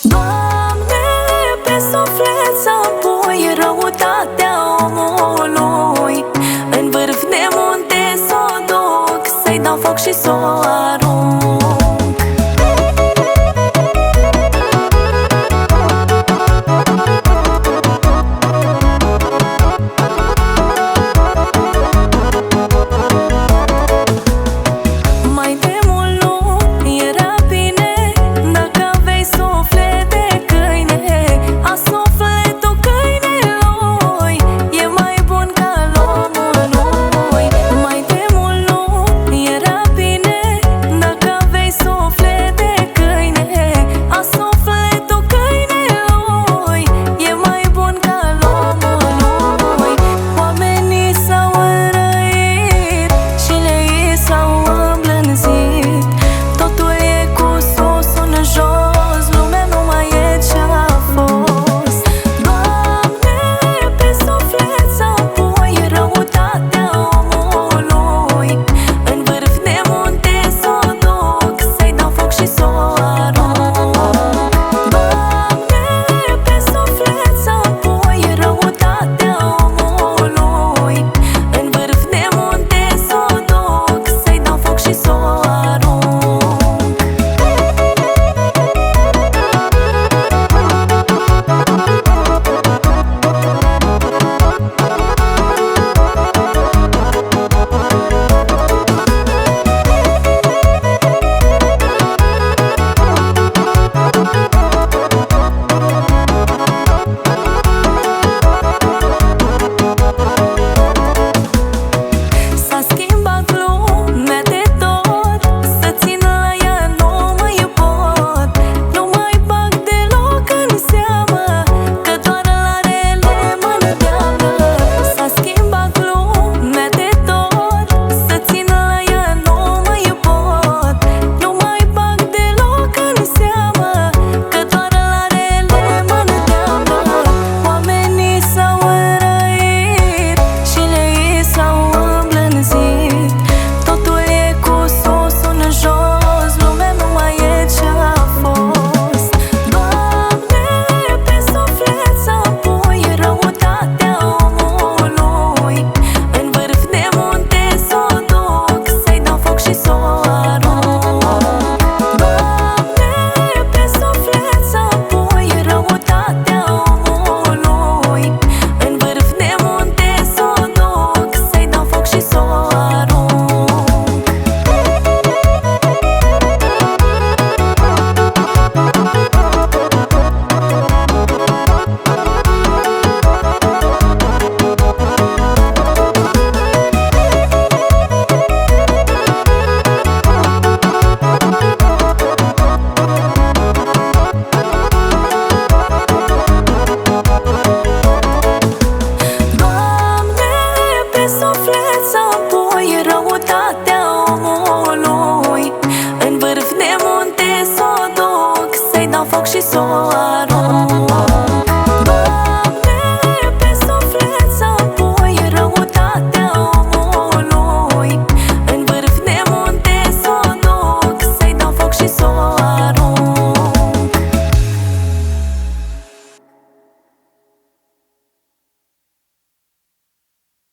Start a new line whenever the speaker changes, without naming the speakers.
Doamne, pe suflet să-mi pui răutatea omului. În vârf de munte s-o duc, să-i dau foc și s-o arunc. Mai de mult nu era bine dacă aveai suflet de câine. A sufletul câinelui e mai bun ca al omului. Mai de mult nu era bine dacă aveai suflet de câine. A sufletul câinelui e mai bun ca al omului. Oamenii s-au înrăit și leii s-au îmblânzit. Totul e cu sus în jos, lumea nu mai e ce-a fost. Doamne, pe suflet să-mi pui răutatea omului. În vârf de munte s-o duc, să-i dau foc și s-o arunc. Doamne, pe suflet să-mi pui răutatea omului. În vârf de munte s-o duc, să-i dau foc și s-o arunc. S-a schimbat lumea de tot, să țin la ea nu mai pot. Nu mai bag deloc în seamă, că doar la rele mă îndeamnă. S-a schimbat lumea de tot, să țin la ea nu mai pot. Nu mai bag deloc în seamă, că doar la rele mă îndeamnă. Oamenii s-au înrăit și leii s-au îmblânzit. Totul e cu sus în jos, lumea nu mai e ce-a fost. Doamne, pe suflet să-mi pui răutatea omului. În vârf de munte s-o duc, să-i dau foc și s-o arunc. Doamne, pe suflet să-mi pui răutatea omului. În vârf de munte s-o duc, să-i dau foc și s-o arunc. Doamne, pe suflet să-mi pui răutatea